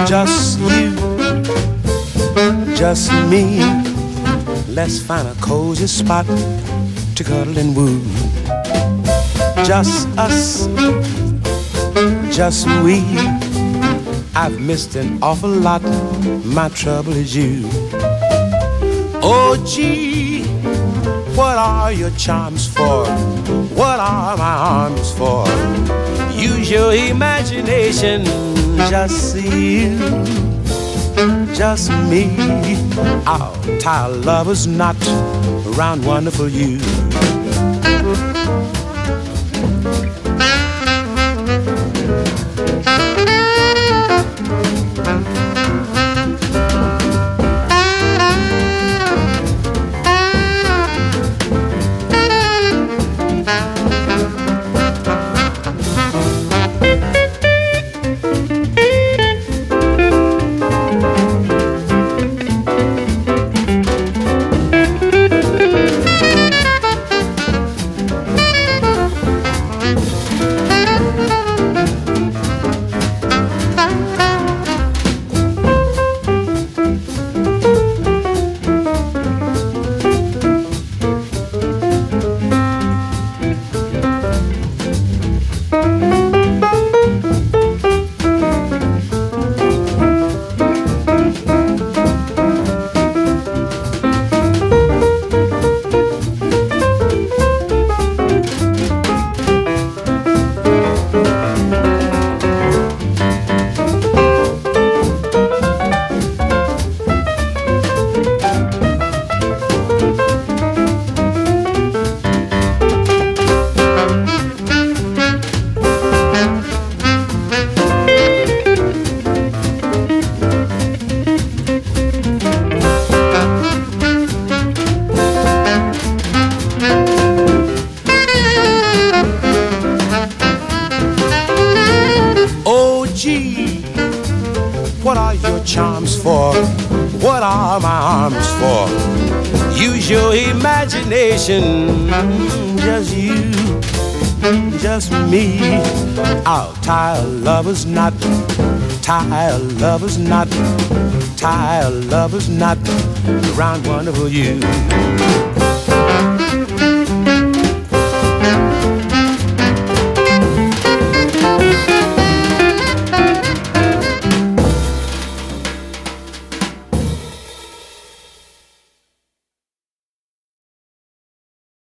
Just you, just me. Let's find a cozy spot to cuddle and woo. Just us, just we. I've missed an awful lot. My trouble is you. Oh gee, what are your charms for? What are my arms for? Use your imagination. Just you, just me. I'll tie a lover's knot around wonderful you. What are your charms for? What are my arms for? Use your imagination. Just you, just me. I'll tie a lover's knot. Tie a lover's knot. Tie a lover's knot around wonderful you.